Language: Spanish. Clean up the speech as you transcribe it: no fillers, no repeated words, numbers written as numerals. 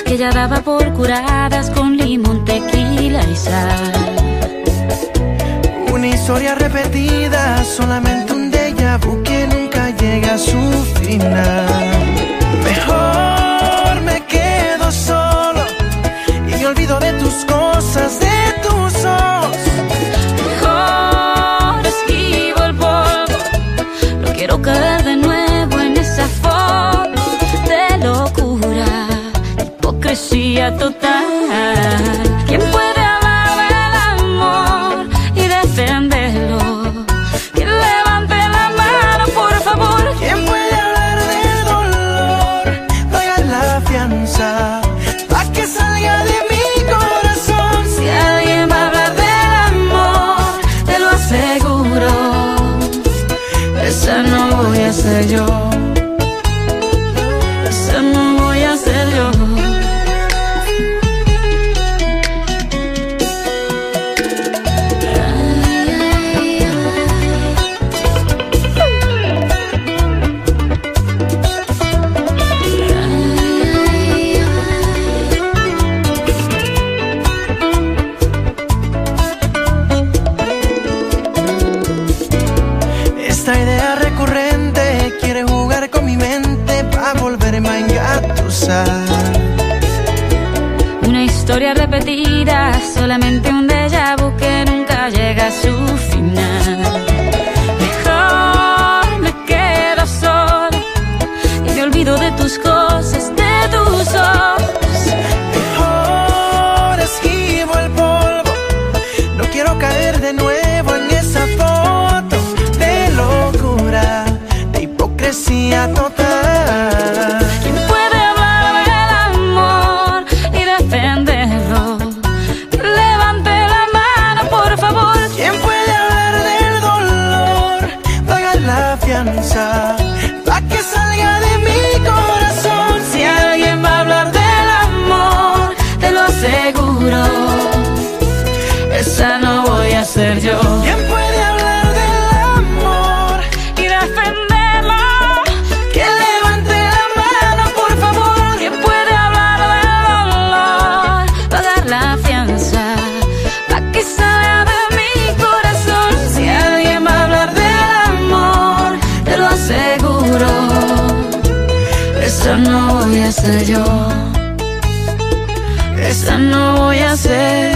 que ella daba por curadas con limón, tequila y sal. Una historia repetida, solamente un déjà vu que nunca llega a su final. Mejor me quedo solo y me olvido de tus cosas, de tus ojos. Mejor esquivo el polvo, no quiero caer de nuevo en esa foto de locura, hipocresía total. ¿Quién puede hablar del amor y defenderlo? ¿Quién levante la mano, por favor? ¿Quién puede hablar del dolor? Paga la fianza pa' que salga de mi corazón. Si alguien va a hablar del amor, te lo aseguro, esa no voy a ser yo. Esa no voy a ser yo. Esta idea recurrente quiere jugar con mi mente pa' volverme a engatusar. Una historia repetida, solamente un déjà vu que nunca llega a su final. Mejor me quedo sola y me olvido de tus cosas, de tus ojos. Mejor esquivo el polvo, no quiero caer de nuevo en esa foto de locura, de hipocresía total. ¿Quién puede hablar del amor y defenderlo? Levante la mano, por favor. ¿Quién puede hablar del dolor? Paga la fianza pa' que salga de mi corazón. Si alguien va a hablar del amor, te lo aseguro, esa no voy a ser yo. ¿Quién puede hablar del amor Y defenderlo, que levante la mano, por favor? ¿quién puede hablar del dolor? Pagar la fianza pa' que salga de mi corazón. Si alguien va a hablar del amor, te lo aseguro, esa no voy a ser yo. Esa no voy a ser